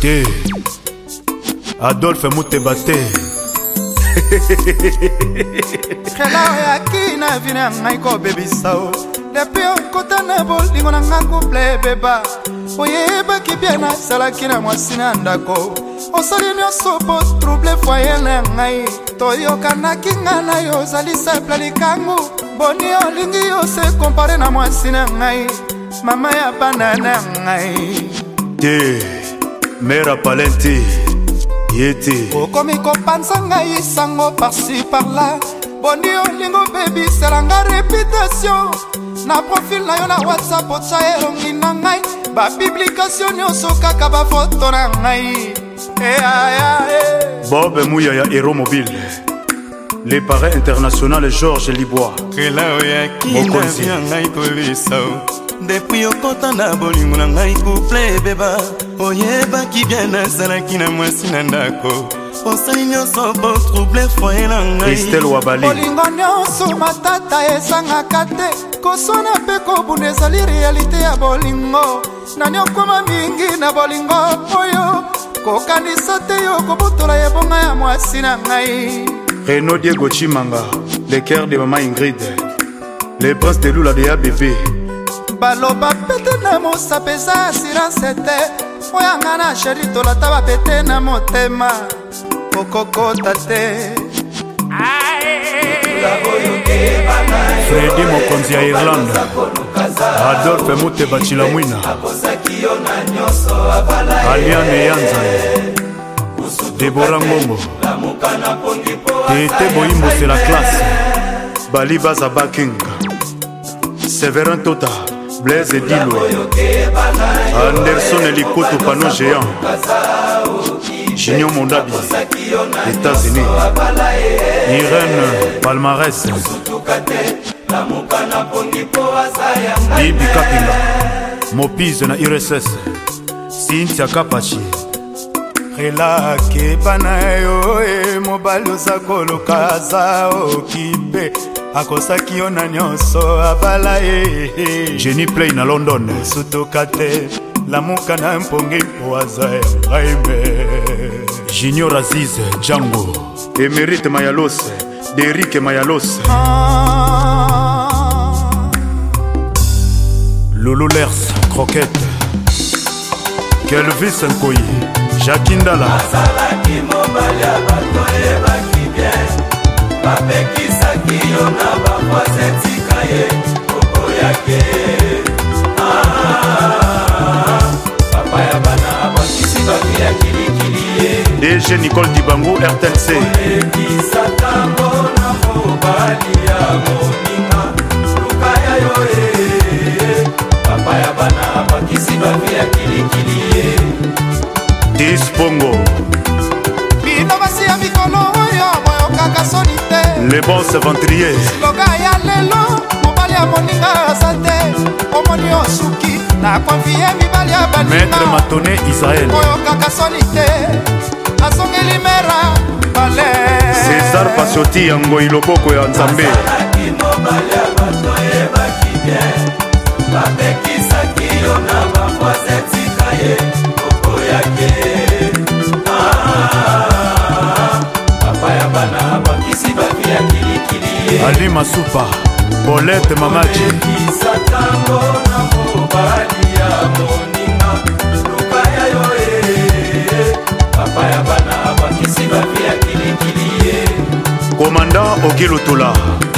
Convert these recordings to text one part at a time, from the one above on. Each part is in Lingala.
Te Adolphe Moutebate Kela yaki na vina ngai ko baby sao depuis okota na bolingo na nga couple beba oyeba ki bien na salaki na mwasi na ndako osali nyonso po trouble foyer na ngai toyokanaki nga na yo ozali simple likangu boni olingi yo se compare na mwasi na ngai mama ya bana na ngai Te Mera Palenti Yeti okomi kopanza ngai sango par-ci par-là boni olingo baby selanga réputation na profil na yo na WhatsApp otsa elongi na ngai ba publication nyonso kaka ba foto na ngai Bob Mouya ya Hero Mobile les parrains internationaux Georges Libois Mokonzi ngai kolisa depuis okota na bolingo na ngai couple beba oyebaki bien nazalaki na mwasi na ndako osali nyonso po trouble foyer na ngai Christelle Wabali bolingo nyonso matata esangaka te koswana mpe kobunda ezali realite ya bolingo nani okoma mingi na bolingo oyo kokanisa te yo kobutola ebonga ya mwasi na ngai Renaud Diego Chimanga le cœur de maman Ingrid les princes de Lula de ABB baloba pete na mosape eza assurance te oyanga na sheri tolata bapete na motema okokota te Freddy Mokonzi ya Irlande Adolphe Muteba Chilamwina Aliane Yanzane Deborah Ngombo Tete Boimbo c'est la classe Baliba Zabakinga Séverin Tota Blaise Dilwe Anderson Elikoto Pano Géant Junior Mondabi États-Unis Irène Palmarès Bibi Kapinga Mopize na IRSS Cynthia Kapachi relake bana yo mobali oza koluka aza okipe akosaki yo na nyonso abala ye Jenny Play na London sutuka te lamuka na mpongi mpo aza ya ngaime Junior Aziz Django Emerite Mayalos Derrick Mayalos Lolo Lers Croquette Kelvis Nkoyi Jacques Ndala azalaki mobali abato ebaki bien bapekisaki yo na bakwase tika ye okoyake papa ya bana abakisi baki ya kilikili ye DG Nicole Dibango RTLC olekisatango na mobali ya moninga lukaya yo papa ya bana abakisi baki ya kilikili ye Dispongo bino basi ya mikolo oyo boyokaka soni te Les bons ventriers loka ya lelo mobali ya moninga aza te omoni osuki na konfie mibali ya baninga Maître Matoné Israël boyokaka soni te asongeli mera bale César Pasioti ya Ngoi Loboko ya Nzambe bapekisaki yo na bakwase tika ye okoyake papa ya bana bakisi bafi ya kilikili ye Ali Masupa Bolette Mamaji kisatango na mobali ya moninga lukaya yo papa ya bana bakisi bafi ya kilikili ye Commandant Okilutula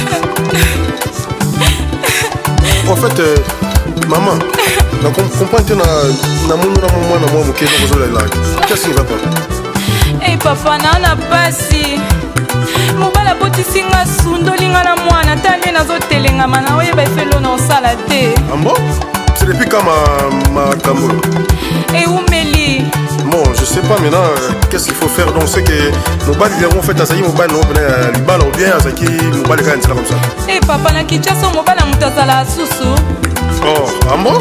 En fait, maman, je comprends que qu'est-ce qui ne va pas? Eh papa, na pasi mobala botisi nga sundolinga na mwana tande nazotelenga mana oyeba efelo na osala te. Ah bon? C'est depuis quand ma tambour? Eh umeli. Bon, je sais pas maintenant qu'est-ce qu'il faut faire. Donc c'est que mobile ils ont fait Azaki mobile non le bal ou bien Azaki mobile quand comme ça. Eh papa na Kinshasa mobile mutazala susu. Oh, ah bon?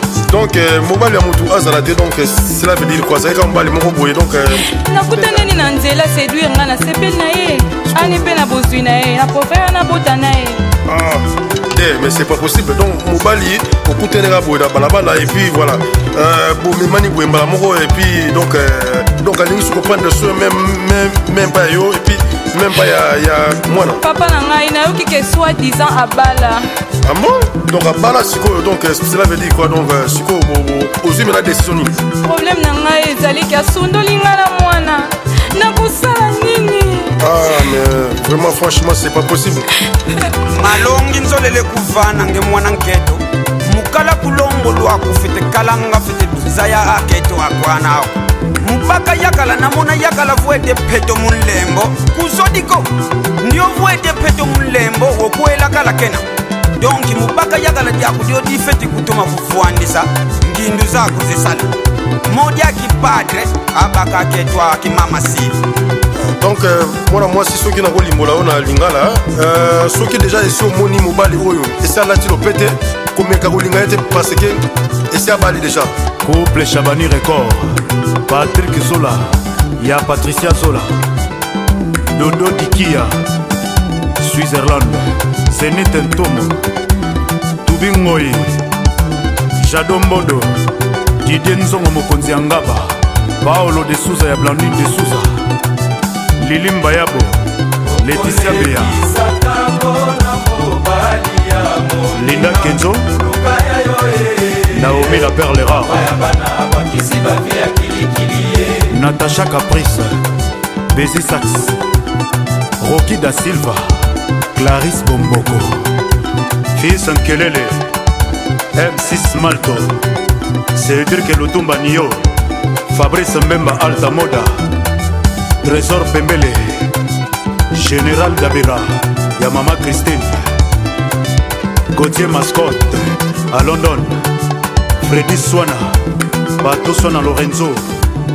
Donc mobali ya mutu azala te, donc cela veut dire quoi? Ça ka mobali moko boye donc nakutanani na nzela séduire nga na sepeli na ye ani mpe na bozwi na ye na profere na bota na ye. Mais c'est pas possible. Donc mobali okuteneka boye na balabala et puis voilà bomemani boye mbala moko et puis donc alingi comprendre so même pas yo et puis même pas ya mwana papa na ngai nayoki ke soi-disant abala. Ah bon? Donc abala sikoyo, donc cela veut dire quoi? Donc sikoyo ozwi mena décision nini? Problème na ngai ezali ke asundoli nga na mwana nakosala nini? Ah mais vraiment franchement c'est pas possible. malongi nzolele kuvana nge mwana nketo mukala kulombo lwako fete kalanga fete duzaya aketo akwana mupaka yakala namona yakala vuete peto mulembo kuzodiko ndio vuete peto mulembo wokwela kala kena donki mupaka yakala diako dio difeti kutoma kufuandisa ngindu zako zisala modi akipadre abaka ketwa kimama si. Donc moi si soki na kolimbola ona lingala soki déjà esi omoni mobali oyo esi alati lopete komeka kolinga ete parce que esi abali déjà. Couple Chabani Record, Patrick Zola, ya Patricia Zola, Dodo Dikia, Switzerland, Zenith Ntomo, Tubingoyi, Jado Mbodo, Didier Nzongo Mokonzi Angaba, Paolo de Souza ya Blandine de Souza, Lili Mbayabo, Laetitia Bea, Linda Kenzo, Naomi la perle rare, Natacha Caprice, Bézi Sax, Rocky da Silva, Clarisse Bomboko, Fils Nkelele, M6 Malto, Cédric Lutumba Nio, Fabrice Mbemba Alta Moda, Trésor Pembele, Général Dabira, Yamama Christine, Gauthier Mascotte, à London, Freddy Swana, Bato Swana Lorenzo,